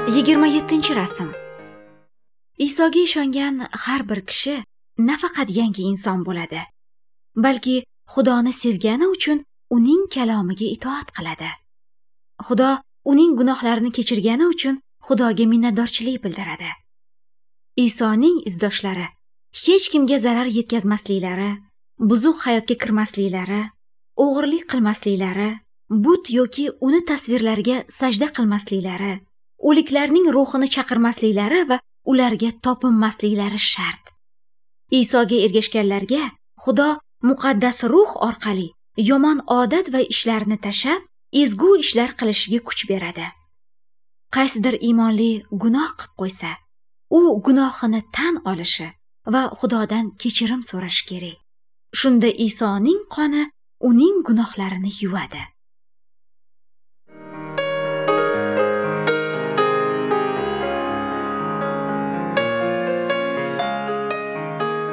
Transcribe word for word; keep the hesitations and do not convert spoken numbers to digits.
yigirma yettinchi rasm. Isoga ishongan har bir kishi nafaqat yangi inson bo'ladi, balki Xudoni sevgani uchun uning kalomiga itoat qiladi. Xudo uning gunohlarini kechirgani uchun Xudoga minnatdorchilik bildiradi. Isoning izdoshlari hech kimga zarar yetkazmasliklari, buzuq hayotga kirmasliklari, o'g'irlik qilmasliklari, but yoki uni tasvirlariga sajda qilmasliklari, o'liklarning ruhini chaqirmasliklari va ularga topinmasliklari shart. Isoga ergashganlarga Xudo muqaddas ruh orqali yomon odat va ishlarni tashab, ezgu ishlar qilishiga kuch beradi. Qaysidir iymonli gunoh qilib qo'ysa, u gunohini tan olishi va Xudodan kechirim so'rashi kerak. Shunda Isoning qoni uning gunohlarini yuvadi.